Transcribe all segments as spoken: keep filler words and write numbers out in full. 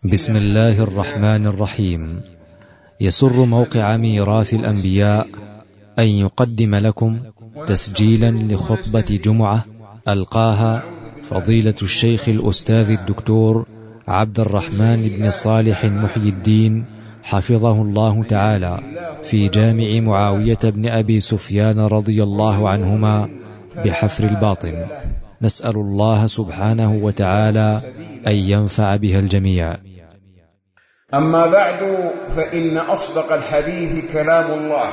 بسم الله الرحمن الرحيم. يسر موقع ميراث الأنبياء أن يقدم لكم تسجيلا لخطبة جمعة ألقاها فضيلة الشيخ الأستاذ الدكتور عبد الرحمن بن صالح محي الدين حفظه الله تعالى في جامع معاوية بن أبي سفيان رضي الله عنهما بحفر الباطن. نسأل الله سبحانه وتعالى أن ينفع بها الجميع. أما بعد، فإن أصدق الحديث كلام الله،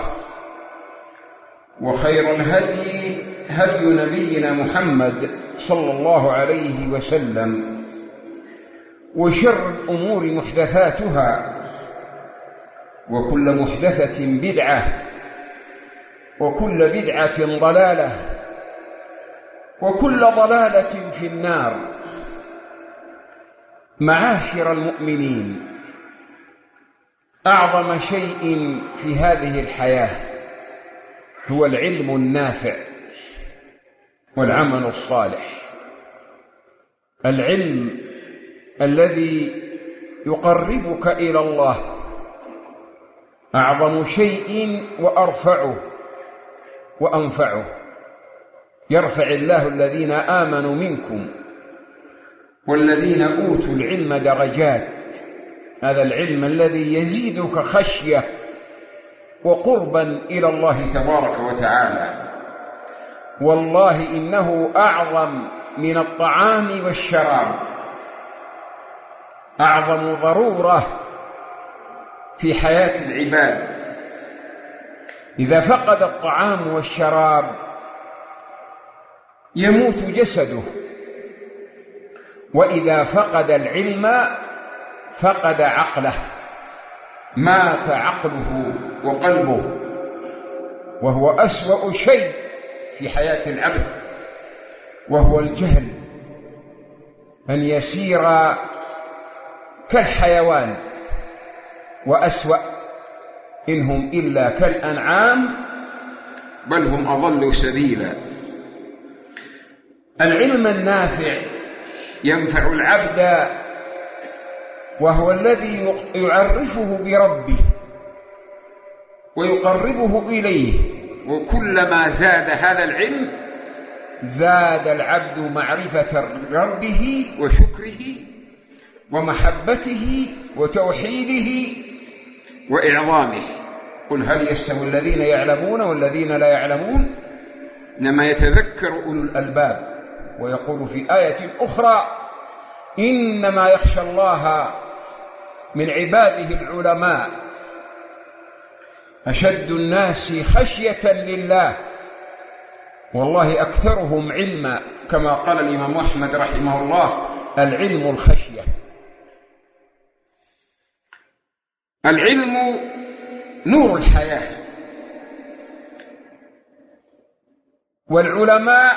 وخير الهدي هدي نبينا محمد صلى الله عليه وسلم، وشر الأمور محدثاتها، وكل محدثة بدعة، وكل بدعة ضلالة، وكل ضلالة في النار. معاشر المؤمنين، أعظم شيء في هذه الحياة هو العلم النافع والعمل الصالح. العلم الذي يقربك إلى الله أعظم شيء وأرفعه وأنفعه. يرفع الله الذين آمنوا منكم والذين أوتوا العلم درجات. هذا العلم الذي يزيدك خشية وقربا إلى الله تبارك وتعالى. والله إنه أعظم من الطعام والشراب، أعظم ضرورة في حياة العباد. إذا فقد الطعام والشراب يموت جسده، وإذا فقد العلم فقد عقله، مات عقله وقلبه، وهو أسوأ شيء في حياة العبد، وهو الجهل، أن يسير كالحيوان، وأسوأ إنهم إلا كالأنعام بل هم أضل سبيلا. العلم النافع ينفع العبد، وهو الذي يعرفه بربه ويقربه إليه. وكلما زاد هذا العلم زاد العبد معرفة ربه وشكره ومحبته وتوحيده وإعظامه. قل هل يستوي الذين يعلمون والذين لا يعلمون؟ إنما يتذكر أولو الألباب. ويقول في آية أخرى: إنما يخشى الله من عباده العلماء، أشد الناس خشية لله والله أكثرهم علما، كما قال الإمام أحمد رحمه الله: العلم الخشية. العلم نور الحياة، والعلماء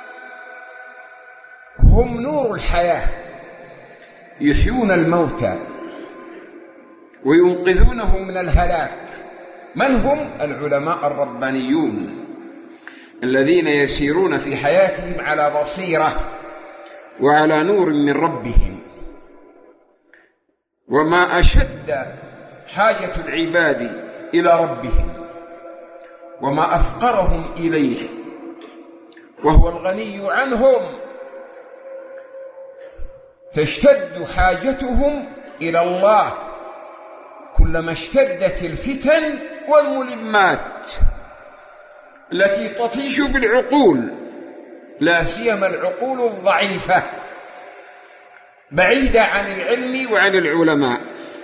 هم نور الحياة، يحيون الموتى وينقذونهم من الهلاك. من هم؟ العلماء الربانيون الذين يسيرون في حياتهم على بصيرة وعلى نور من ربهم. وما أشد حاجة العباد إلى ربهم، وما أفقرهم إليه، وهو الغني عنهم، تشتد حاجتهم إلى الله كلما اشتدت الفتن والملمات التي تطيش بالعقول، لا سيما العقول الضعيفة بعيدة عن العلم وعن العلماء.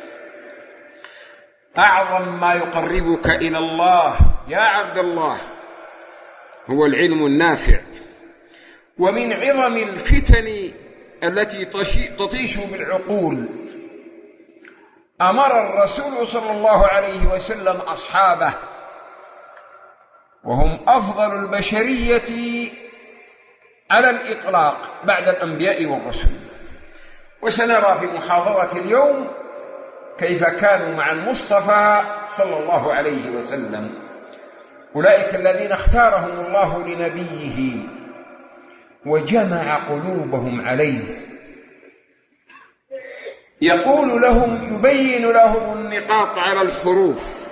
أعظم ما يقربك إلى الله يا عبد الله هو العلم النافع. ومن عظم الفتن التي تطيش بالعقول أمر الرسول صلى الله عليه وسلم أصحابه، وهم أفضل البشرية على الإطلاق بعد الأنبياء والرسل. وسنرى في محاضرة اليوم كيف كانوا مع المصطفى صلى الله عليه وسلم، أولئك الذين اختارهم الله لنبيه وجمع قلوبهم عليه. يقول لهم، يبين لهم النقاط على الحروف.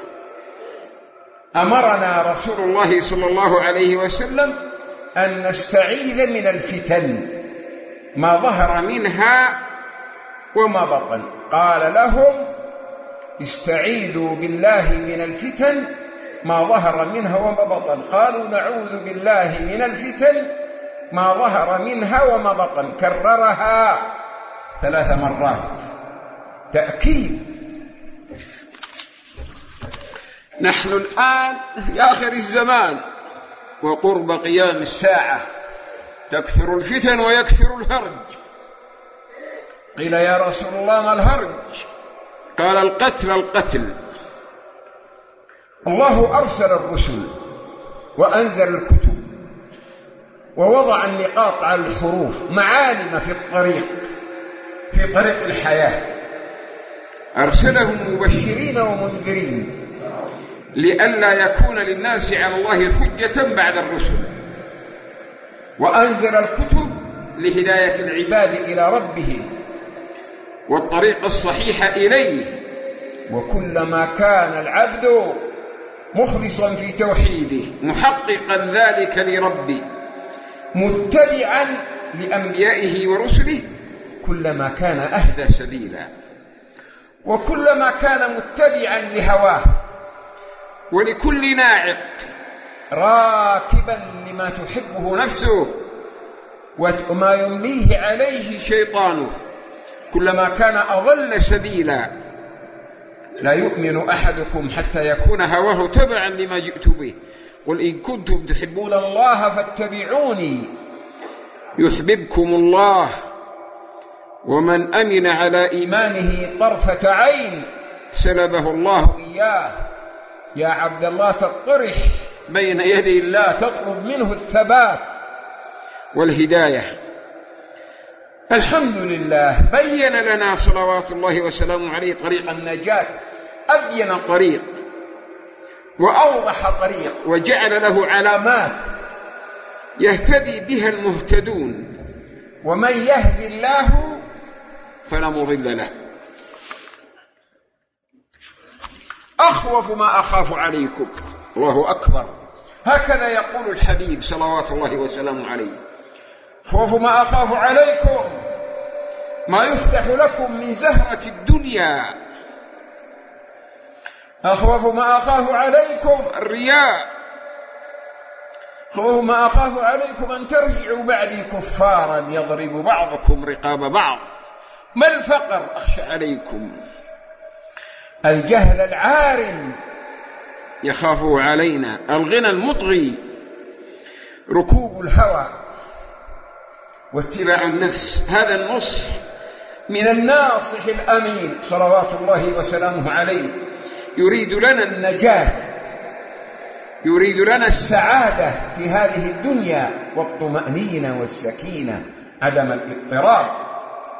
أمرنا رسول الله صلى الله عليه وسلم أن نستعيذ من الفتن ما ظهر منها وما بطن. قال لهم استعيذوا بالله من الفتن ما ظهر منها وما بطن. قالوا نعوذ بالله من الفتن ما ظهر منها وما بطن. كررها ثلاث مرات تأكيد. نحن الآن في آخر الزمان وقرب قيام الساعة، تكثر الفتن ويكثر الهرج. قيل يا رسول الله ما الهرج؟ قال القتل القتل. الله أرسل الرسل وأنزل الكتب ووضع النقاط على الحروف، معالم في الطريق، في طريق الحياة. أرسلهم مبشرين ومنذرين لئلا يكون للناس على الله حجة بعد الرسل. وأنزل الكتب لهداية العباد إلى ربهم والطريق الصحيح إليه. وكلما كان العبد مخلصا في توحيده محققا ذلك لربه متبعا لأنبيائه ورسله، كلما كان أهدى سبيلا، وكلما كان متبعا لهواه ولكل ناعق راكبا لما تحبه نفسه وما يمليه عليه شيطانه، كلما كان أضل سبيلا. لا يؤمن أحدكم حتى يكون هواه تبعا لما جئت به، قل إن كنتم تحبون الله فاتبعوني يحببكم الله، ومن أمن على إيمانه طرفة عين سلبه الله إياه. يا عبد الله تطرح بين يدي الله تطلب منه الثبات والهداية. الحمد لله بين لنا صلوات الله وسلامه عليه طريق النجاة، أبين طريق وأوضح طريق وجعل له علامات يهتدي بها المهتدون، ومن يهدي الله فلا مضل له. أخوف ما أخاف عليكم، الله أكبر، هكذا يقول الحبيب صلوات الله وسلامه عليه. خوف ما أخاف عليكم ما يفتح لكم من زهرة الدنيا. أخوف ما أخاف عليكم الرياء. خوف ما أخاف عليكم أن ترجعوا بعدي كفارا يضرب بعضكم رقاب بعض. ما الفقر أخشى عليكم؟ الجهل العارم يخافه علينا، الغنى المطغي، ركوب الهوى واتباع النفس. هذا النصح من الناصح الأمين صلوات الله وسلامه عليه، يريد لنا النجاة، يريد لنا السعادة في هذه الدنيا والطمأنينة والسكينة، عدم الاضطراب.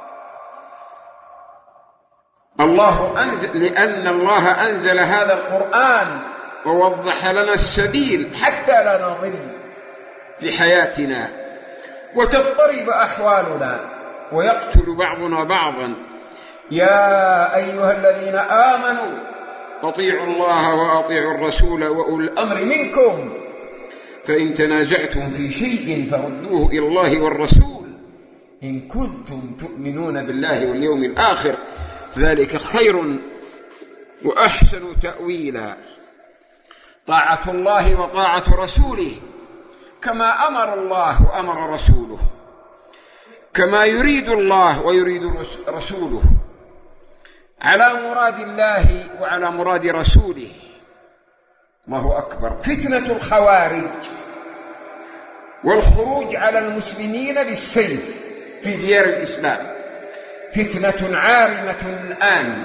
الله أنزل، لأن الله أنزل هذا القرآن ووضح لنا السبيل حتى لا نضل في حياتنا وتضطرب أحوالنا ويقتل بعضنا بعضا. يا أيها الذين آمنوا أطيعوا الله وأطيعوا الرسول وأولي الأمر منكم فإن تنازعتم في شيء فردوه إلى الله والرسول إن كنتم تؤمنون بالله واليوم الآخر ذلك خير وأحسن تأويلا. طاعة الله وطاعة رسوله كما أمر الله وأمر رسوله، كما يريد الله ويريد رسوله، على مراد الله وعلى مراد رسوله. الله أكبر. فتنة الخوارج والخروج على المسلمين بالسيف في ديار الإسلام فتنة عارمة الآن،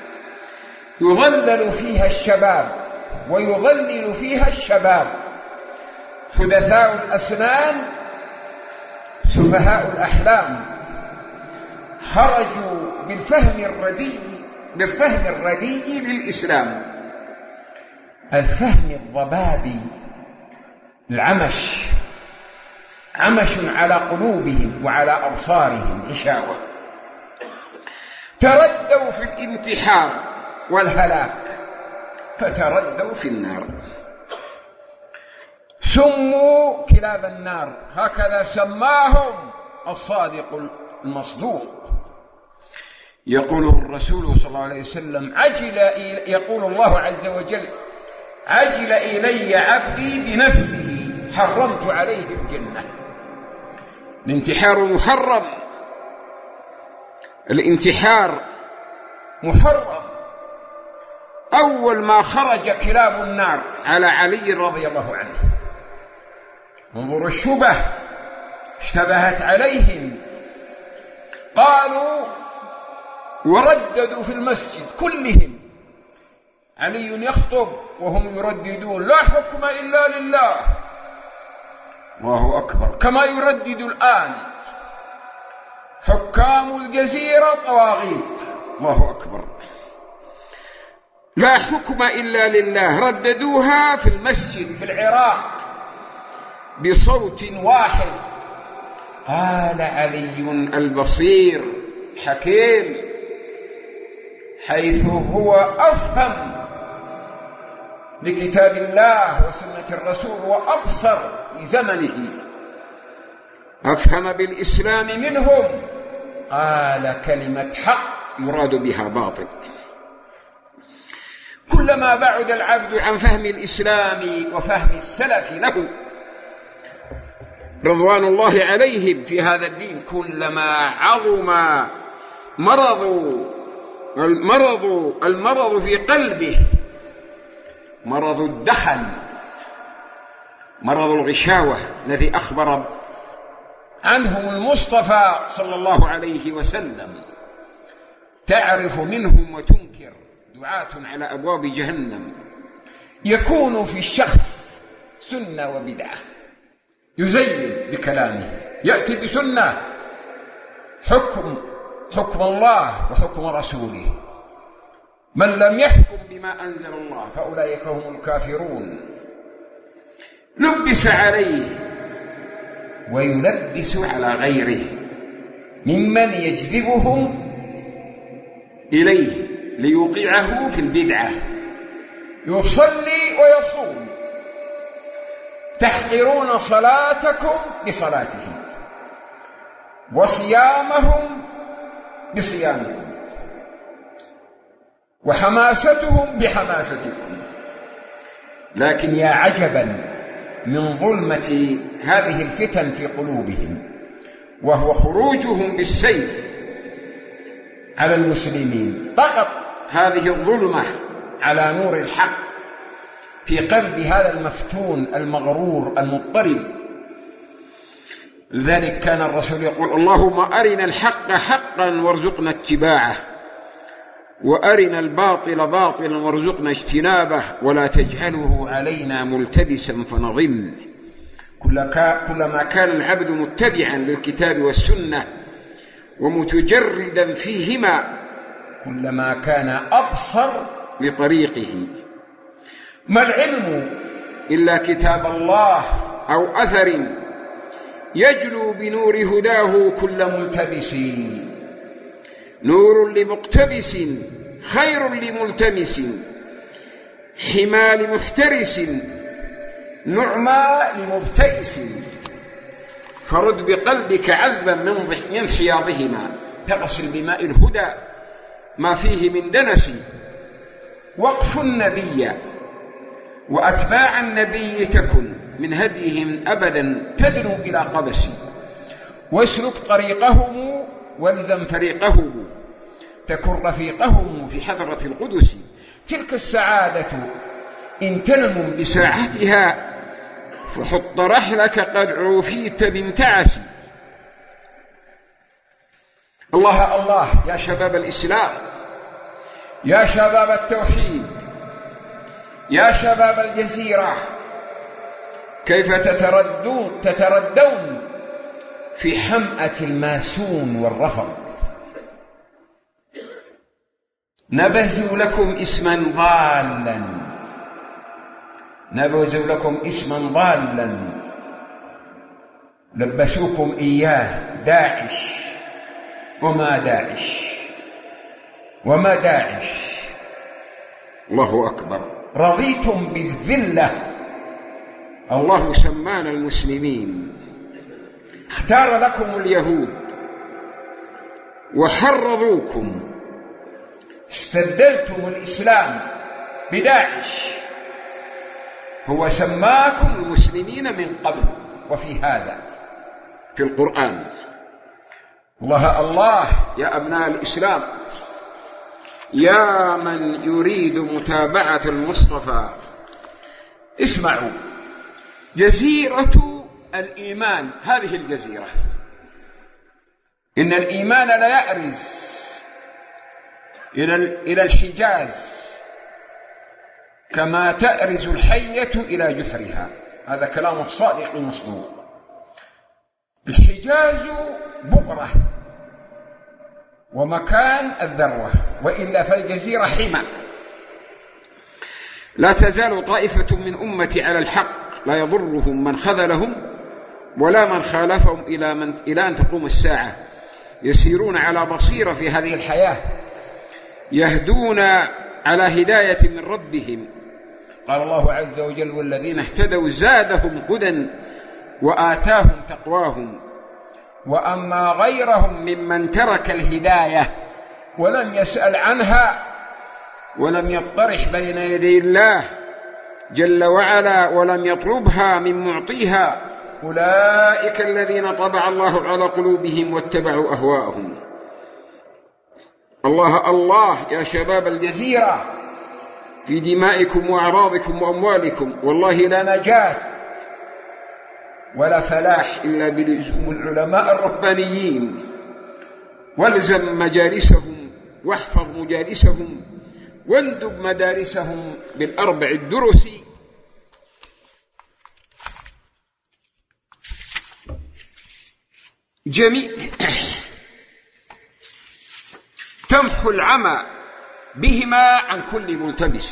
يضلل فيها الشباب ويضلل فيها الشباب، حدثاء الأسنان سفهاء الأحلام، خرجوا بالفهم الرديء بالفهم الرديء للإسلام، الفهم الضبابي، العمش، عمش على قلوبهم وعلى أبصارهم غشاوة. تردوا في الانتحار والهلاك فتردوا في النار. سموا كلاب النار، هكذا سماهم الصادق المصدوق. يقول الرسول صلى الله عليه وسلم: عجل يقول الله عز وجل: عجل إلي عبدي بنفسه حرمت عليه الجنة. الانتحار محرم، الانتحار محرم. أول ما خرج كلاب النار على علي رضي الله عنه، انظروا الشبه اشتبهت عليهم، قالوا ورددوا في المسجد كلهم، علي يخطب وهم يرددون: لا حكم إلا لله. الله أكبر. كما يردد الآن حكام الجزيرة طواغيت. الله أكبر. لا حكم إلا لله، رددوها في المسجد في العراق بصوت واحد. قال علي البصير حكيم، حيث هو أفهم لكتاب الله وسنة الرسول وأبصر في زمنه، أفهم بالإسلام منهم، قال كلمة حق يراد بها باطل. كلما بعد العبد عن فهم الإسلام وفهم السلف له رضوان الله عليهم في هذا الدين، كلما عظم مرض المرض المرض في قلبه، مرض الدخل، مرض الغشاوة الذي أخبر عنه المصطفى صلى الله عليه وسلم. تعرف منهم وتنكر، دعاة على أبواب جهنم. يكون في الشخص سنة وبدعة، يزين بكلامه، يأتي بسنة حكم حكم الله وحكم رسوله. من لم يحكم بما أنزل الله فأولئك هم الكافرون. لبس عليه ويلبس على غيره ممن يجذبهم إليه ليوقعه في البدعة. يصلي ويصوم، تحقرون صلاتكم بصلاتهم وصيامهم بصيامكم وحماستهم بحماستكم. لكن يا عجبا من ظلمة هذه الفتن في قلوبهم، وهو خروجهم بالسيف على المسلمين. طغت هذه الظلمة على نور الحق في قلب هذا المفتون المغرور المضطرب. لذلك كان الرسول يقول: اللهم أرنا الحق حقا وارزقنا اتباعه، وأرنا الباطل باطلا وارزقنا اجتنابه، ولا تجعله علينا ملتبسا فنضل. كلما كان العبد متبعا للكتاب والسنة ومتجردا فيهما كلما كان أبصر بطريقه. ما العلم إلا كتاب الله أو أثر يجلو بنور هداه كل ملتبس. نور لمقتبس خير لملتمس، حمى لمفترس نعمى لمبتئس. فرد بقلبك عذبا من حياضهما، تغسل بماء الهدى ما فيه من دنس. وقف النبي وأتباع النبي تكن من هديهم أبدا تدنو إلى قبس. واسلك طريقهم والزم فريقهم تكن رفيقهم في حضرة القدس. تلك السعادة إن تنم بساعتها، فحط رحلك قد عوفيت بامتعس. الله الله يا شباب الإسلام، يا شباب التوحيد، يا شباب الجزيرة، كيف تتردون تتردون في حمأة الماسون والرفض. نبذوا لكم اسما ضالا، نبذوا لكم اسما ضالا لبسوكم إياه، داعش. وما داعش وما داعش. الله أكبر. رضيتم بالذلة، الله سمانا المسلمين، اختار لكم اليهود وحرضوكم، استبدلتم الإسلام بداعش. هو سماكم المسلمين من قبل وفي هذا في القرآن. الله الله يا أبناء الإسلام، يا من يريد متابعة المصطفى، اسمعوا. جزيرة الإيمان هذه الجزيرة، إن الإيمان لا يأرز إلى الحجاز كما تأرز الحية إلى جحرها. هذا كلام الصادق المصدوق. الحجاز بؤرة ومكان الذروة، وإلا فالجزيرة حمى. لا تزال طائفة من أمتي على الحق، لا يضرهم من خذلهم ولا من خالفهم إلى, من إلى أن تقوم الساعة. يسيرون على بصيرة في هذه الحياة، يهدون على هداية من ربهم. قال الله عز وجل: والذين اهتدوا زادهم هدى وآتاهم تقواهم. وأما غيرهم ممن ترك الهداية ولم يسأل عنها ولم يطرح بين يدي الله جل وعلا ولم يطلبها من معطيها، أولئك الذين طبع الله على قلوبهم واتبعوا أهواءهم. الله الله يا شباب الجزيرة، في دمائكم وأعراضكم وأموالكم والله لا نجاة ولا فلاح إلا بلزوم العلماء الربانيين. والزم مجالسهم واحفظ مجالسهم واندب مدارسهم بالأربع الدرس. جميع تمحو العمى بهما عن كل ملتبس.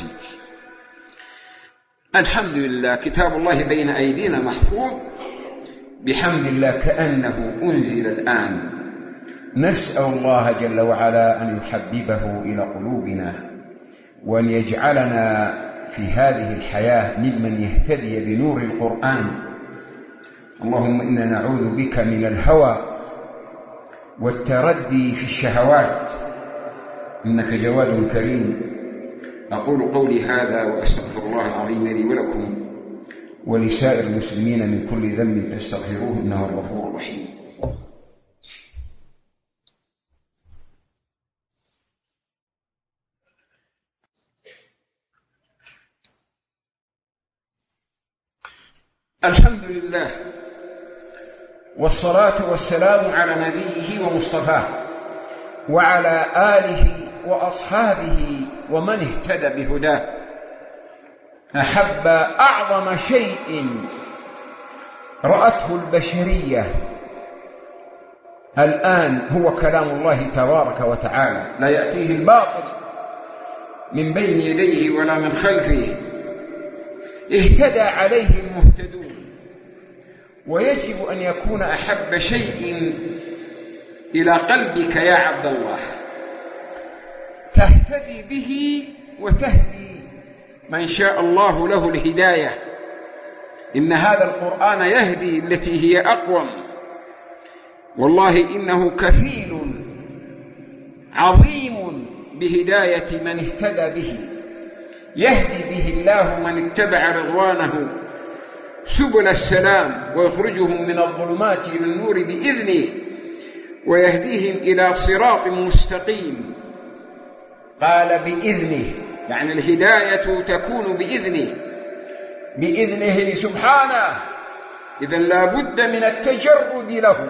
الحمد لله، كتاب الله بين أيدينا محفوظ بحمد الله كأنه أنزل الآن. نسأل الله جل وعلا أن يحببه إلى قلوبنا وأن يجعلنا في هذه الحياة ممن يهتدي بنور القرآن. اللهم إنا نعوذ بك من الهوى والتردي في الشهوات، إنك جواد كريم. أقول قولي هذا وأستغفر الله العظيم لي ولكم ولسائر المسلمين من كل ذنب فاستغفروه إنه الغفور الرحيم. الحمد لله والصلاة والسلام على نبيه ومصطفاه وعلى آله وأصحابه ومن اهتدى بهداه. أحب أعظم شيء رأته البشرية الآن هو كلام الله تبارك وتعالى، لا يأتيه الباطل من بين يديه ولا من خلفه. اهتدى عليه المهتدون، ويجب أن يكون أحب شيء إلى قلبك يا عبد الله، تهتدي به وتهدي من شاء الله له الهداية. إن هذا القرآن يهدي التي هي أقوم، والله إنه كفيل عظيم بهداية من اهتدى به. يهدي به الله من اتبع رضوانه سبل السلام ويخرجهم من الظلمات إلى النور بإذنه ويهديهم إلى صراط مستقيم. قال بإذنه، يعني الهداية تكون بإذنه، بإذنه سبحانه. إذن لا بد من التجرد له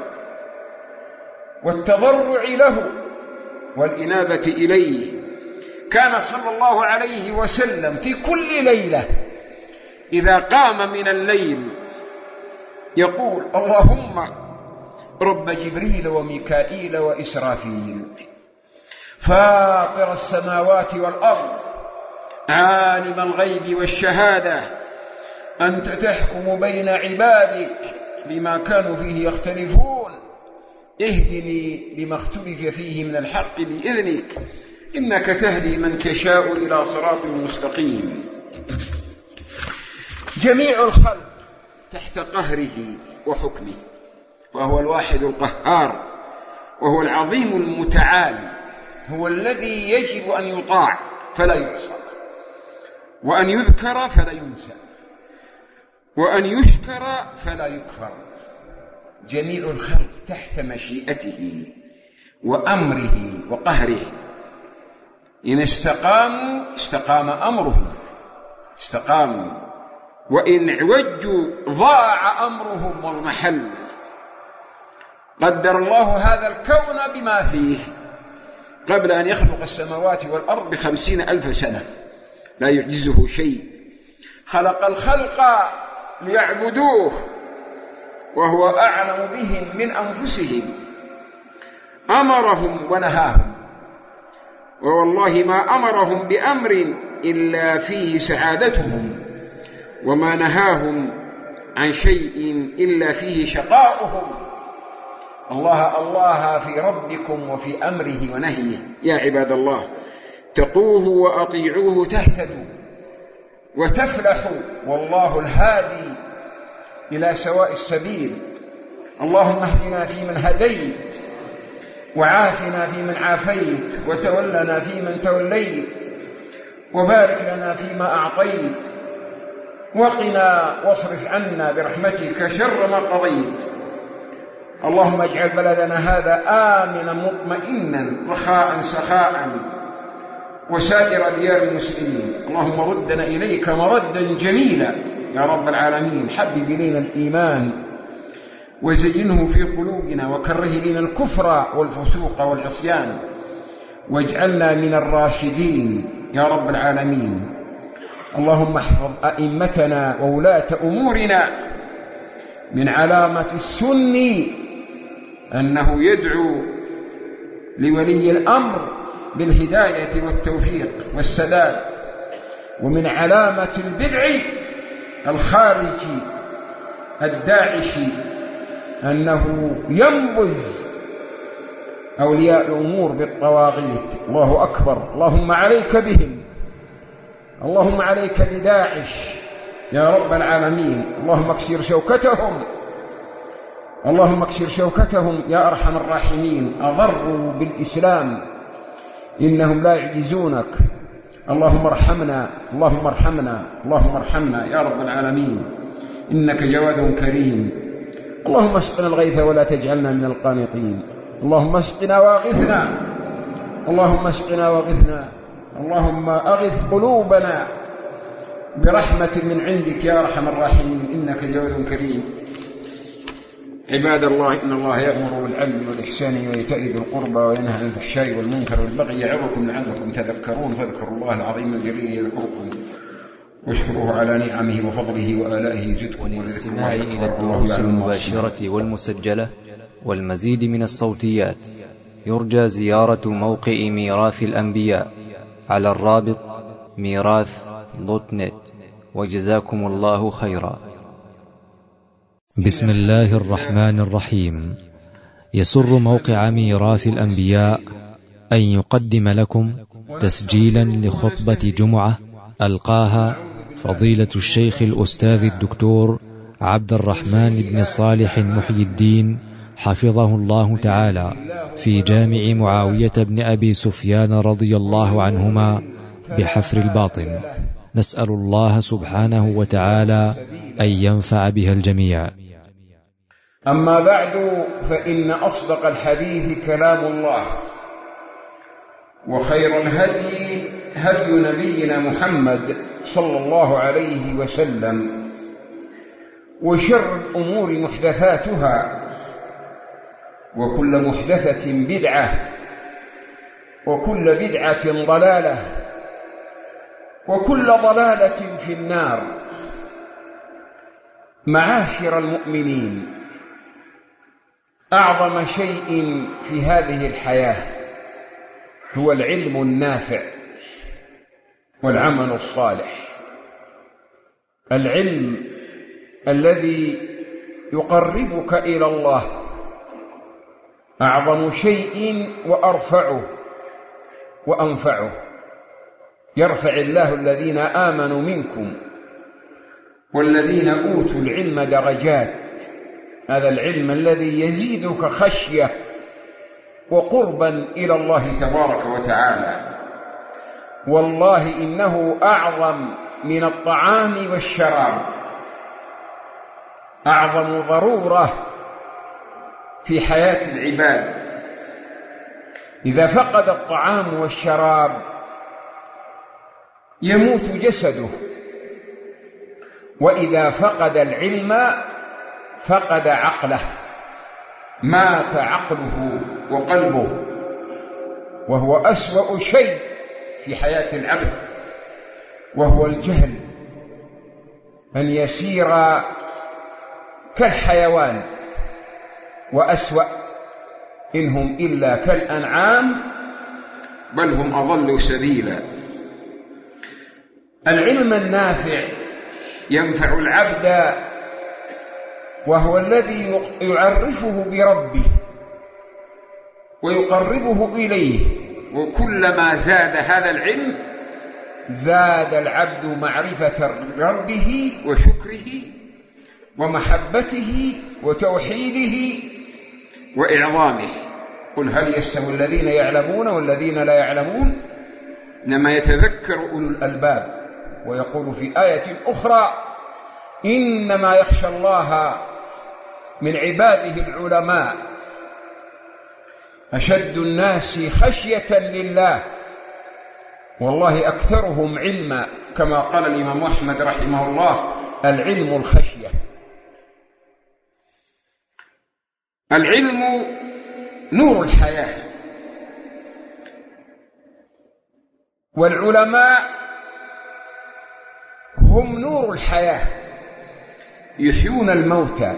والتضرع له والإنابة إليه. كان صلى الله عليه وسلم في كل ليلة إذا قام من الليل يقول: اللهم رب جبريل وميكائيل وإسرافيل فاطر السماوات والأرض عالم الغيب والشهادة أنت تحكم بين عبادك بما كانوا فيه يختلفون اهدني لما اختلف فيه من الحق بإذنك إنك تهدي من تشاء إلى صراط مستقيم. جميع الخلق تحت قهره وحكمه، وهو الواحد القهار، وهو العظيم المتعال، هو الذي يجب أن يطاع فلا يعصى، وأن يذكر فلا ينسى، وأن يشكر فلا يكفر. جميع الخلق تحت مشيئته وأمره وقهره. إن استقاموا استقام أمرهم، استقاموا، وإن عوجوا ضاع أمرهم والمحل. قدر الله هذا الكون بما فيه قبل أن يخلق السماوات والأرض بخمسين ألف سنة، لا يعجزه شيء. خلق الخلق ليعبدوه وهو أعلم بهم من أنفسهم، أمرهم ونهاهم، ووالله ما أمرهم بأمر إلا فيه سعادتهم، وما نهاهم عن شيء إلا فيه شقاؤهم. الله الله في ربكم وفي أمره ونهيه. يا عباد الله، اتقوه وأطيعوه تهتدوا وتفلحوا، والله الهادي إلى سواء السبيل. اللهم اهدنا فيمن هديت، وعافنا فيمن عافيت، وتولنا فيمن توليت، وبارك لنا فيما أعطيت، وقنا واصرف عنا برحمتك شر ما قضيت. اللهم اجعل بلدنا هذا آمنا مطمئنا رخاء سخاء، وسائر ديار المسلمين. اللهم ردنا إليك مردا جميلا يا رب العالمين. حبب إلينا الإيمان وزينه في قلوبنا، وكره إلينا الكفر والفسوق والعصيان، واجعلنا من الراشدين يا رب العالمين. اللهم احفظ أئمتنا وولاة أمورنا. من علامة السني أنه يدعو لولي الأمر بالهداية والتوفيق والسداد، ومن علامة البدع الخارجي الداعشي أنه ينبذ أولياء الأمور بالطواغيت. الله أكبر. اللهم عليك بهم، اللهم عليك بداعش يا رب العالمين. اللهم اكسر شوكتهم، اللهم اكسر شوكتهم يا أرحم الراحمين. أضروا بالإسلام، إنهم لا يعجزونك. اللهم ارحمنا، اللهم ارحمنا، اللهم ارحمنا يا رب العالمين، إنك جواد كريم. اللهم اسقنا الغيث ولا تجعلنا من القانطين. اللهم اسقنا واغثنا، اللهم اسقنا واغثنا. اللهم أغث قلوبنا برحمة من عندك يا أرحم الراحمين، إنك جواد كريم. عباد الله، إن الله يأمر بالعدل والإحسان وإيتاء ذي القربى وينهى عن الفحشاء والمنكر والبغي يعظكم لعلكم تذكرون. فاذكروا الله العظيم الجليل يذكركم، واشكروه على نعمه وفضله وآلائه يزدكم. والاستماع إلى الدروس المباشرة والمسجلة والمزيد من الصوتيات يرجى زيارة موقع ميراث الأنبياء على الرابط ميراث دوت نت. وجزاكم الله خيرا. بسم الله الرحمن الرحيم. يسر موقع ميراث الأنبياء أن يقدم لكم تسجيلا لخطبة جمعة ألقاها فضيلة الشيخ الأستاذ الدكتور عبد الرحمن بن صالح محي الدين حفظه الله تعالى في جامع معاوية بن أبي سفيان رضي الله عنهما بحفر الباطن. نسأل الله سبحانه وتعالى أن ينفع بها الجميع. أما بعد، فإن أصدق الحديث كلام الله، وخير الهدي هدي نبينا محمد صلى الله عليه وسلم، وشر الأمور محدثاتها، وكل محدثة بدعة، وكل بدعة ضلالة، وكل ضلالة في النار. معاشر المؤمنين، أعظم شيء في هذه الحياة هو العلم النافع والعمل الصالح. العلم الذي يقربك إلى الله أعظم شيء وأرفعه، وأنفعه. يرفع الله الذين آمنوا منكم والذين أوتوا العلم درجات. هذا العلم الذي يزيدك خشية وقربا إلى الله تبارك وتعالى. والله إنه أعظم من الطعام والشراب، أعظم ضرورة في حياة العباد. إذا فقد الطعام والشراب يموت جسده، وإذا فقد العلم فقد عقله، مات عقله وقلبه، وهو أسوأ شيء في حياة العبد، وهو الجهل، أن يسير كالحيوان، وأسوأ إنهم إلا كالأنعام بل هم أضل سبيلا. العلم النافع ينفع العبد، وهو الذي يعرفه بربه ويقربه إليه، وكلما زاد هذا العلم زاد العبد معرفة ربه وشكره ومحبته وتوحيده وإعظامه. قل هل يستوي الذين يعلمون والذين لا يعلمون؟ إنما يتذكر أولو الألباب. ويقول في آية أخرى إنما يخشى الله من عباده العلماء، أشد الناس خشية لله والله أكثرهم علما، كما قال الإمام أحمد رحمه الله العلم الخشية. العلم نور الحياة، والعلماء هم نور الحياة، يحيون الموتى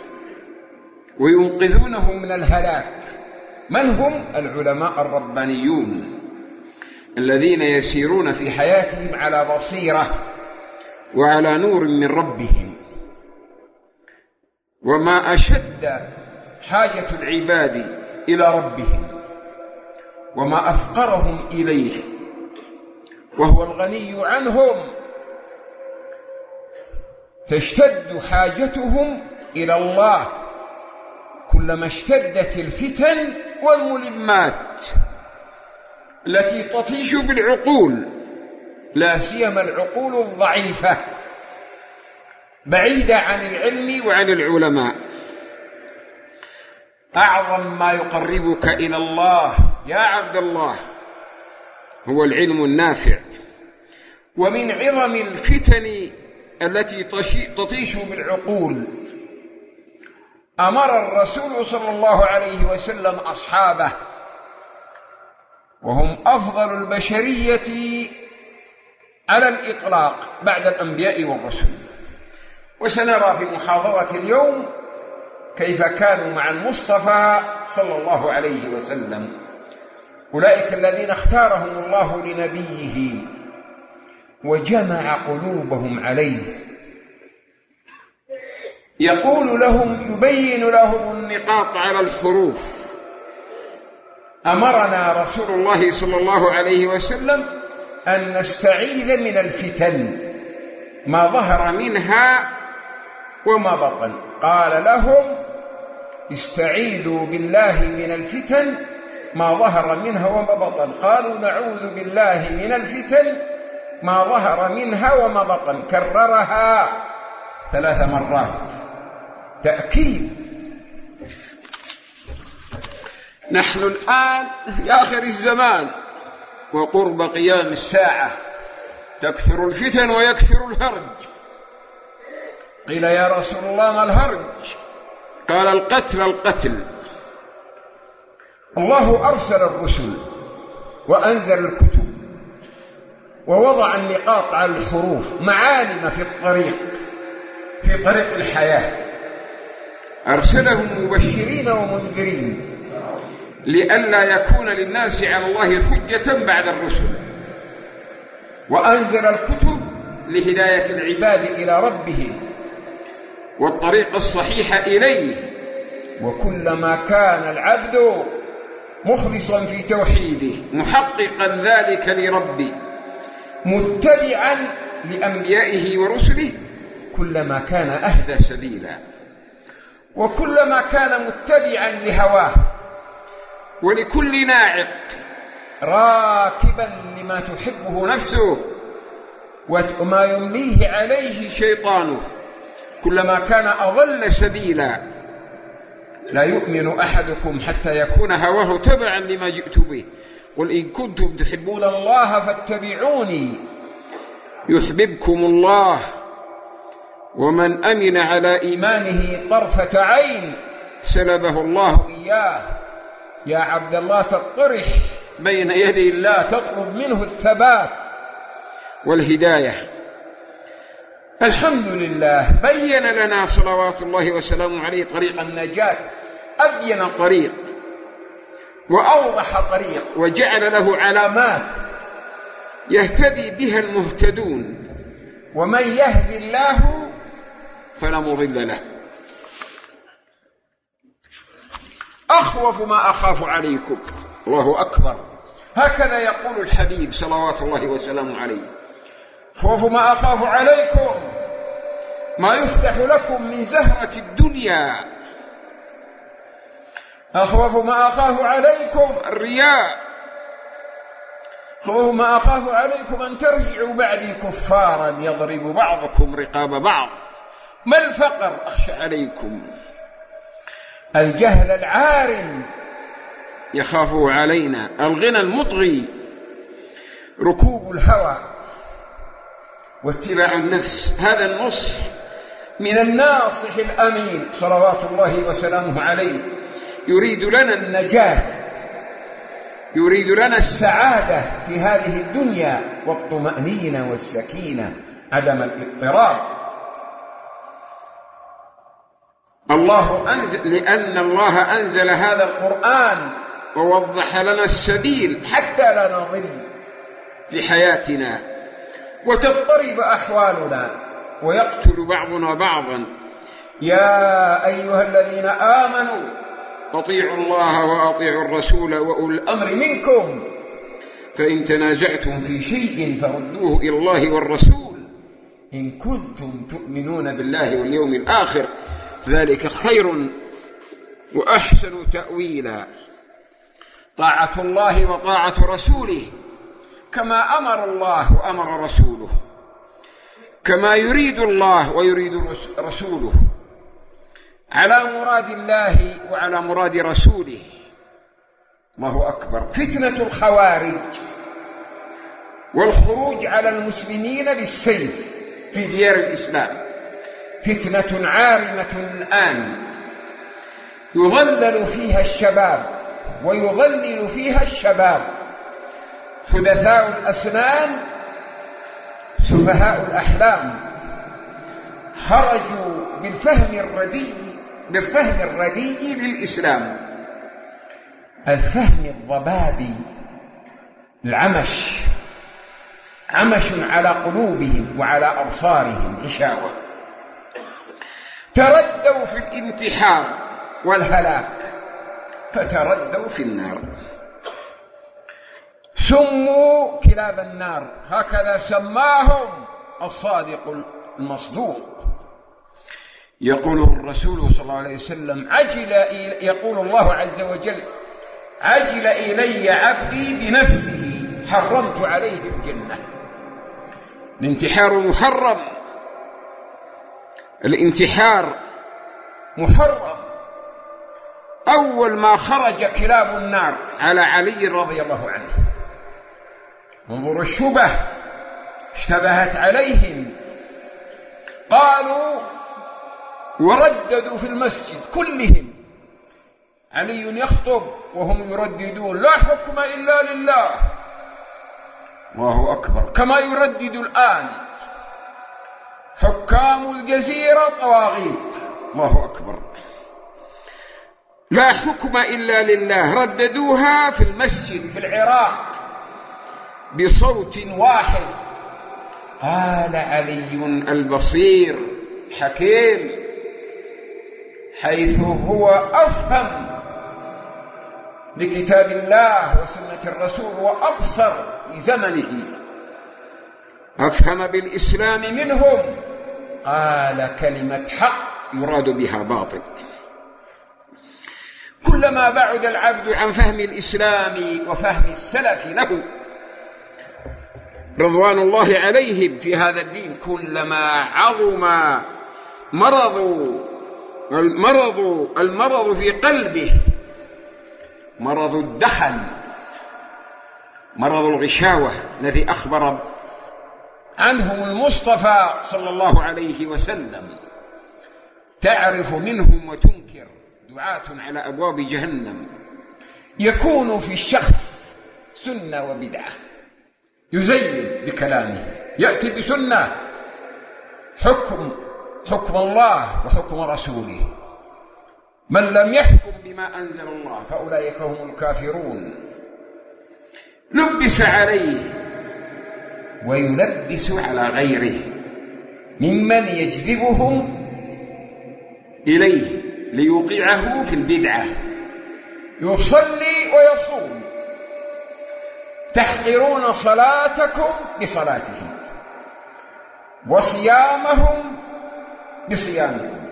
وينقذونهم من الهلاك. من هم؟ العلماء الربانيون الذين يسيرون في حياتهم على بصيرة وعلى نور من ربهم. وما أشد حاجة العباد إلى ربهم، وما أفقرهم إليه، وهو الغني عنهم، تشتد حاجتهم إلى الله كلما اشتدت الفتن والملمات التي تطيش بالعقول، لا سيما العقول الضعيفة بعيدة عن العلم وعن العلماء. أعظم ما يقربك إلى الله يا عبد الله هو العلم النافع. ومن عظم الفتن التي تطيش بالعقول أمر الرسول صلى الله عليه وسلم أصحابه، وهم أفضل البشرية على الإطلاق بعد الأنبياء والرسل. وسنرى في محاضرة اليوم كيف كانوا مع المصطفى صلى الله عليه وسلم، أولئك الذين اختارهم الله لنبيه وجمع قلوبهم عليه. يقول لهم، يبين لهم النقاط على الحروف. أمرنا رسول الله صلى الله عليه وسلم أن نستعيذ من الفتن ما ظهر منها وما بطن. قال لهم استعيذوا بالله من الفتن ما ظهر منها وما بطن. قالوا نعوذ بالله من الفتن ما ظهر منها وما بطن. كررها ثلاث مرات تأكيد. نحن الآن في آخر الزمان وقرب قيام الساعة، تكثر الفتن ويكثر الهرج. قيل يا رسول الله ما الهرج؟ قال القتل القتل. الله أرسل الرسل وأنزل الكتب ووضع النقاط على الحروف، معالم في الطريق، في طريق الحياة. أرسلهم مبشرين ومنذرين لئلا يكون للناس على الله حجة بعد الرسل. وأنزل الكتب لهداية العباد إلى ربهم والطريق الصحيح إليه. وكلما كان العبد مخلصا في توحيده محققا ذلك لربه متبعا لأنبيائه ورسله كلما كان أهدى سبيلا وكلما كان متبعا لهواه ولكل ناعق راكبا لما تحبه نفسه وما يمليه عليه شيطانه كلما كان أضل سبيلا. لا يؤمن أحدكم حتى يكون هواه تبعا لما جئت به قل إن كنتم تحبون الله فاتبعوني يحببكم الله ومن أمن على إيمانه طرفة عين سلبه الله إياه. يا عبد الله تطرح بين يدي الله تطلب منه الثبات والهداية. الحمد لله بين لنا صلوات الله وسلامه عليه طريق النجاة أبين طريق وأوضح طريق وجعل له علامات يهتدي بها المهتدون ومن يهدي الله فلا مضل له. أخوف ما أخاف عليكم الله أكبر هكذا يقول الحبيب صلوات الله وسلامه عليه خوف ما أخاف عليكم ما يفتح لكم من زهرة الدنيا أخوف ما أخاف عليكم الرياء خوف ما أخاف عليكم أن ترجعوا بعدي كفارا يضرب بعضكم رقاب بعض ما الفقر أخشى عليكم الجهل العارم يخافه علينا الغنى المطغي ركوب الهوى واتباع النفس. هذا النصح من الناصح الأمين صلوات الله وسلامه عليه يريد لنا النجاة يريد لنا السعادة في هذه الدنيا والطمأنينة والسكينة عدم الاضطراب. الله أنزل لأن الله أنزل هذا القرآن ووضح لنا السبيل حتى لا نضل في حياتنا وتضطرب أحوالنا ويقتل بعضنا بعضا. يا أيها الذين آمنوا أطيعوا الله وأطيعوا الرسول وأولي الأمر منكم فإن تنازعتم في شيء فردوه إلى الله والرسول إن كنتم تؤمنون بالله واليوم الآخر ذلك خير وأحسن تأويلا. طاعة الله وطاعة رسوله كما أمر الله وأمر رسوله كما يريد الله ويريد رسوله على مراد الله وعلى مراد رسوله. الله أكبر. فتنة الخوارج والخروج على المسلمين بالسيف في ديار الإسلام فتنة عارمة الآن يضلل فيها الشباب ويضلل فيها الشباب حدثاء الأسنان سفهاء الأحلام خرجوا بالفهم الرديء بالفهم الرديء للإسلام الفهم الضبابي العمش عمش على قلوبهم وعلى أبصارهم غشاوة تردوا في الانتحار والهلاك فتردوا في النار سموا كلاب النار هكذا سماهم الصادق المصدوق. يقول الرسول صلى الله عليه وسلم عجل يقول الله عز وجل عجل إلي عبدي بنفسه حرمت عليه الجنة. الانتحار محرم الانتحار محرم. أول ما خرج كلاب النار على علي رضي الله عنه انظروا الشبه اشتبهت عليهم قالوا ورددوا في المسجد كلهم علي يخطب وهم يرددون لا حكم إلا لله. الله أكبر. كما يردد الآن حكام الجزيرة طواغيت. الله أكبر. لا حكم إلا لله رددوها في المسجد في العراق بصوت واحد. قال علي البصير حكيم حيث هو أفهم لكتاب الله وسنة الرسول وأبصر في زمنه أفهم بالإسلام منهم قال كلمة حق يراد بها باطل. كلما بعد العبد عن فهم الإسلام وفهم السلف له رضوان الله عليهم في هذا الدين كلما عظم مرض المرض المرض في قلبه، مرض الدخل، مرض الغشاوة الذي أخبر عنه المصطفى صلى الله عليه وسلم. تعرف منهم وتنكر، دعاة على أبواب جهنم. يكون في الشخص سنة وبدعة، يزين بكلامه، يأتي بسنة حكم حكم الله وحكم رسوله. من لم يحكم بما أنزل الله فأولئك هم الكافرون. لبس عليه ويلبس على غيره ممن يجذبهم إليه ليوقعه في البدعة. يصلي ويصوم، تحقرون صلاتكم بصلاتهم وصيامهم بصيامكم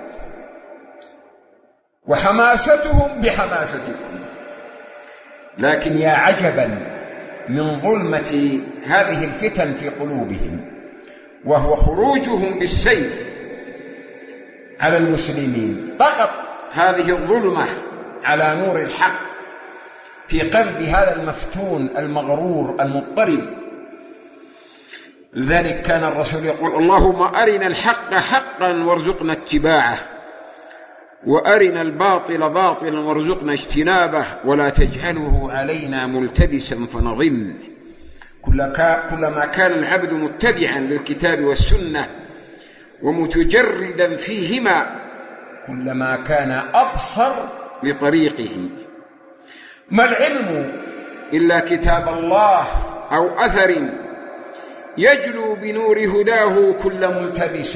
وحماستهم بحماستكم. لكن يا عجبا من ظلمة هذه الفتن في قلوبهم، وهو خروجهم بالسيف على المسلمين. طغت هذه الظلمة على نور الحق في قلب هذا المفتون المغرور المضطرب. لذلك كان الرسول يقول اللهم أرنا الحق حقا وارزقنا اتباعه، وأرنا الباطل باطلا وارزقنا اجتنابه، ولا تجعله علينا ملتبسا فنضل. كلما كان العبد متبعا للكتاب والسنة ومتجردا فيهما كلما كان أبصر بطريقه. ما العلم إلا كتاب الله أو أثر يجلو بنور هداه كل ملتبس.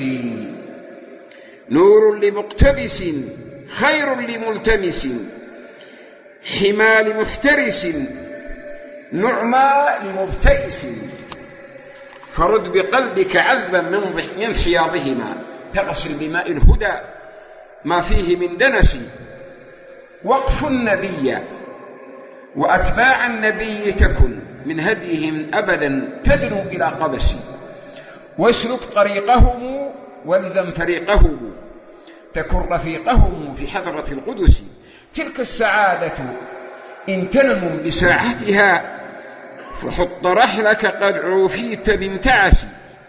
نور لمقتبس خير لملتمس، حمى لمفترس نعمى لمبتئس. فرد بقلبك عذبا من فياضهما، تغسل بماء الهدى ما فيه من دنس. وقف النبي وأتباع النبي تكن من هديهم أبدا تدنو إلى قبس. واسلك طريقهم والزم فريقهم تكن رفيقهم في حضرة القدس. تلك السعادة إن تنم بساعتها فحط رحلك قد عوفيت بامتعس.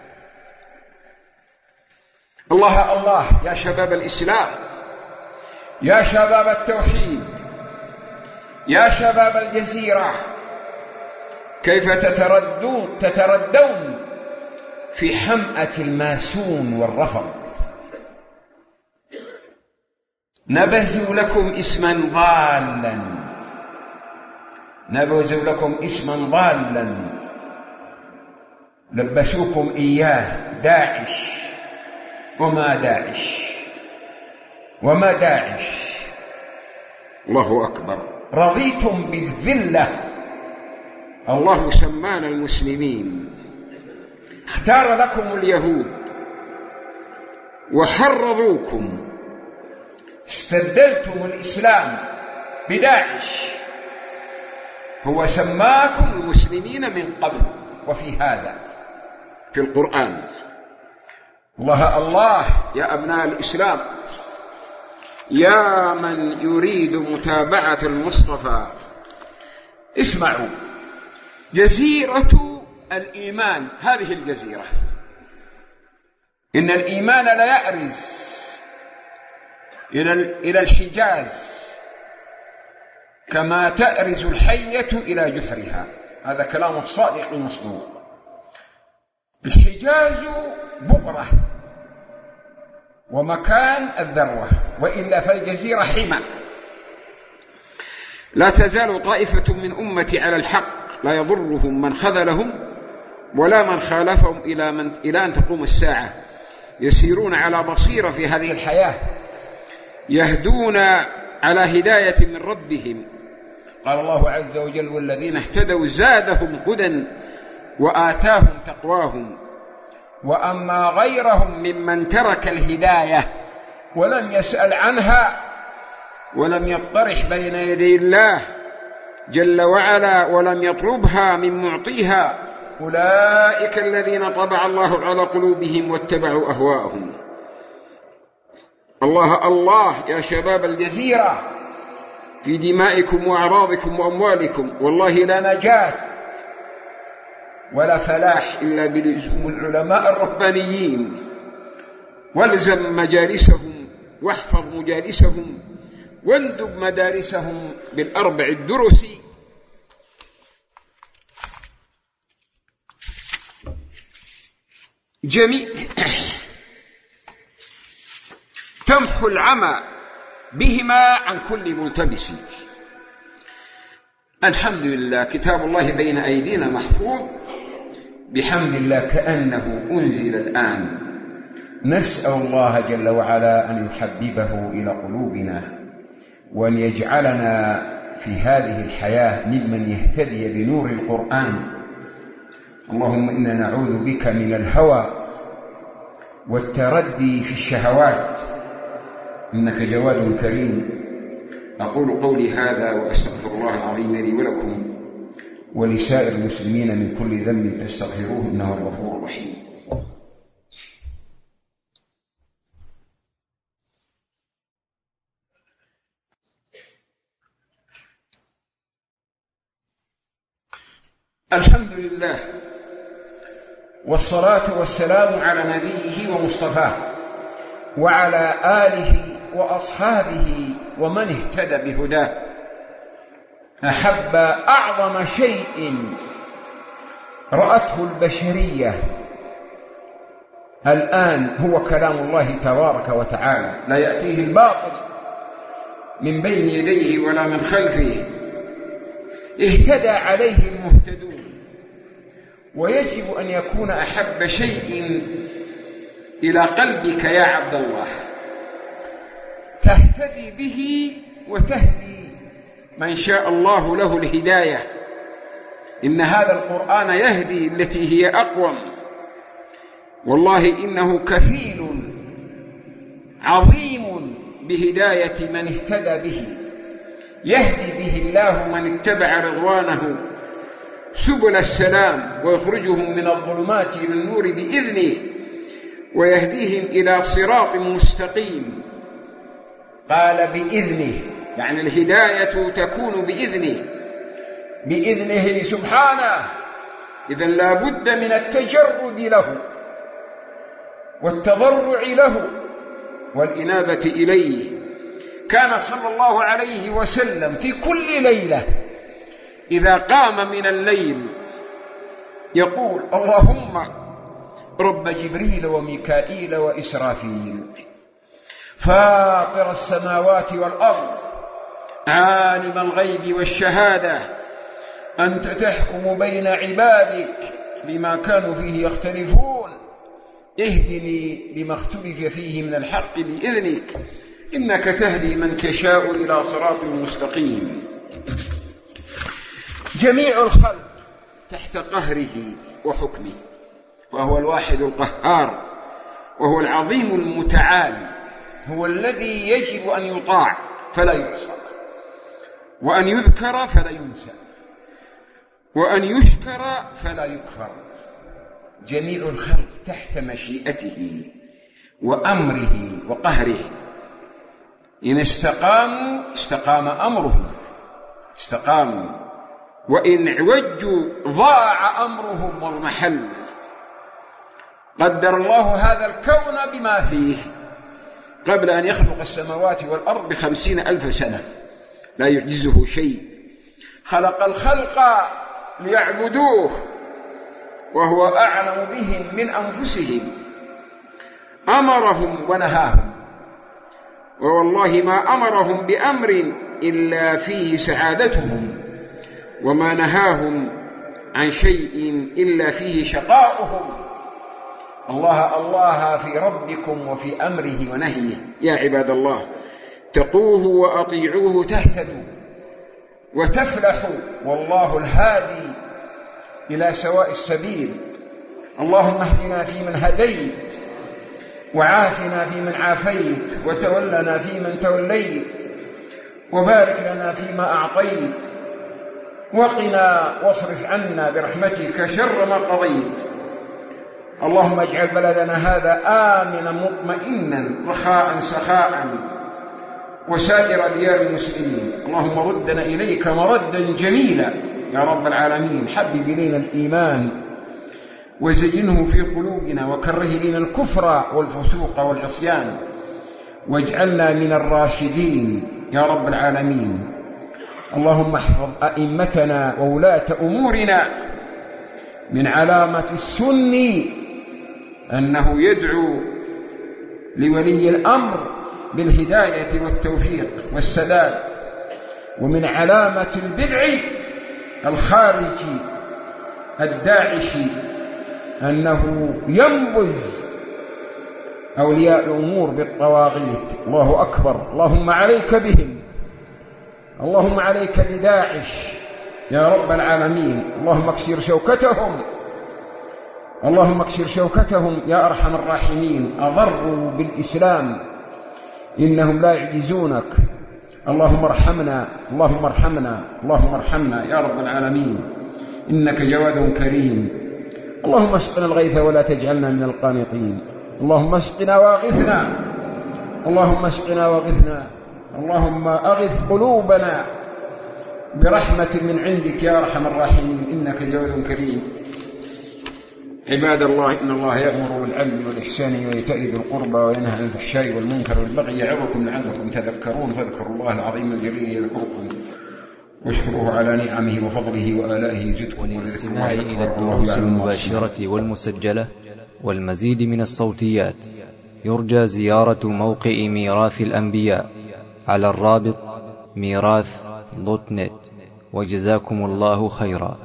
الله الله يا شباب الإسلام، يا شباب التوحيد، يا شباب الجزيرة، كيف تتردون تتردون في حمأة الماسون والرفض. نبذوا لكم اسما ضالا، نبذوا لكم اسما ضالا لبسوكم إياه، داعش. وما داعش وما داعش الله أكبر. رضيتم بالذلة، الله سمانا المسلمين. اختار لكم اليهود وحرضوكم، استبدلتم الإسلام بداعش. هو سماكم المسلمين من قبل وفي هذا في القرآن. الله الله يا أبناء الإسلام، يا من يريد متابعة المصطفى اسمعوا. جزيرة الإيمان هذه الجزيرة، إن الإيمان لا يأرز إلى الحجاز كما تأرز الحية إلى جحرها. هذا كلام الصادق المصدوق. الحجاز بؤرة ومكان الذروة، وإلا فالجزيرة حمى. لا تزال طائفة من أمتي على الحق لا يضرهم من خذلهم ولا من خالفهم إلى, من إلى أن تقوم الساعة. يسيرون على بصيرة في هذه الحياة، يهدون على هداية من ربهم، قال الله عز وجل: والذين اهتدوا زادهم هدى وآتاهم تقواهم. وأما غيرهم ممن ترك الهداية ولم يسأل عنها ولم يطرح بين يدي الله جل وعلا ولم يطلبها من معطيها، أولئك الذين طبع الله على قلوبهم واتبعوا أهواءهم. الله الله يا شباب الجزيرة في دمائكم وأعراضكم وأموالكم، والله لا نجاة ولا فلاح إلا بلزوم العلماء الربانيين. والزم مجالسهم واحفظ مجالسهم واندب مدارسهم بالأربع الدرس. جميع تمحو العمى بهما عن كل ملتبس. الحمد لله، كتاب الله بين أيدينا محفوظ بحمد الله كأنه أنزل الآن. نسأل الله جل وعلا أن يحببه إلى قلوبنا وأن يجعلنا في هذه الحياة ممن يهتدي بنور القرآن. اللهم إنا نعوذ بك من الهوى والتردي في الشهوات، إنك جواد كريم. أقول قولي هذا وأستغفر الله العظيم لي ولكم ولسائر المسلمين من كل ذنب فاستغفروه إنه الغفور الرحيم. الحمد لله والصلاة والسلام على نبيه ومصطفاه وعلى آله وأصحابه ومن اهتدى بهداه. أحب أعظم شيء رأته البشرية الآن هو كلام الله تبارك وتعالى، لا يأتيه الباطل من بين يديه ولا من خلفه. اهتدى عليه المهتدون، ويجب أن يكون أحب شيء إلى قلبك يا عبد الله تهتدي به وتهدي من شاء الله له الهداية. إن هذا القرآن يهدي التي هي أقوم، والله إنه كفيل عظيم بهداية من اهتدى به. يهدي به الله من اتبع رضوانه سبل السلام ويخرجهم من الظلمات إلى النور بإذنه ويهديهم إلى صراط مستقيم. قال بإذنه، يعني الهداية تكون بإذنه، بإذنه سبحانه. إذن لا بد من التجرد له والتضرع له والإنابة إليه. كان صلى الله عليه وسلم في كل ليلة إذا قام من الليل يقول: اللهم رب جبريل وميكائيل وإسرافيل فاطر السماوات والأرض عالم الغيب والشهادة أنت تحكم بين عبادك بما كانوا فيه يختلفون اهدني لما اختلف فيه من الحق بإذنك إنك تهدي من تشاء إلى صراط مستقيم. جميع الخلق تحت قهره وحكمه، وهو الواحد القهار، وهو العظيم المتعال، هو الذي يجب أن يطاع فلا يعصى، وأن يذكر فلا ينسى، وأن يشكر فلا يكفر. جميع الخلق تحت مشيئته وأمره وقهره. إن استقاموا استقام أمرهم، استقاموا، وإن عوجوا ضاع أمرهم والمحل. قدر الله هذا الكون بما فيه قبل أن يخلق السماوات والأرض بخمسين ألف سنة، لا يعجزه شيء. خلق الخلق ليعبدوه وهو أعلم بهم من أنفسهم. أمرهم ونهاهم، ووالله ما أمرهم بأمر إلا فيه سعادتهم، وما نهاهم عن شيء إلا فيه شقاؤهم. الله الله في ربكم وفي أمره ونهيه. يا عباد الله، اتقوه وأطيعوه تهتدوا، وتفلح، والله الهادي إلى سواء السبيل. اللهم اهدنا فيمن هديت، وعافنا فيمن عافيت، وتولنا فيمن توليت، وبارك لنا فيما أعطيت، وقنا واصرف عنا برحمتك شر ما قضيت. اللهم اجعل بلدنا هذا آمنا مطمئنا رخاء سخاء، وسائر ديار المسلمين. اللهم ردنا إليك مردا جميلا يا رب العالمين. حبب إلينا الإيمان وزينه في قلوبنا، وكره إلينا الكفر والفسوق والعصيان، واجعلنا من الراشدين يا رب العالمين. اللهم احفظ أئمتنا وولاة أمورنا. من علامة السني أنه يدعو لولي الأمر بالهداية والتوفيق والسداد، ومن علامة البدع الخارجي الداعشي أنه ينبذ أولياء الأمور بالطواغيت. الله أكبر. اللهم عليك بهم، اللهم عليك بداعش يا رب العالمين. اللهم اكسر شوكتهم، اللهم اكسر شوكتهم يا أرحم الراحمين. أضروا بالإسلام، إنهم لا يعجزونك. اللهم ارحمنا، اللهم ارحمنا، اللهم ارحمنا يا رب العالمين، إنك جواد كريم. اللهم اسقنا الغيث ولا تجعلنا من القانطين. اللهم اسقنا واغثنا، اللهم اسقنا واغثنا. اللهم أغث قلوبنا برحمة من عندك يا أرحم الراحمين، إنك جواد كريم. عباد الله، إن الله يأمر بالعدل والإحسان وإيتاء ذي القربى وينهى عن الفحشاء والمنكر والبغي يعظكم لعلكم تذكرون. فاذكروا الله العظيم الجليل يذكركم، واشكروه على نعمه وفضله وآلائه يزدكم. والاستماع إلى الدروس المباشرة والمسجلة والمزيد من الصوتيات يرجى زيارة موقع ميراث الأنبياء على الرابط ميراث دوت نت. وجزاكم الله خيرا.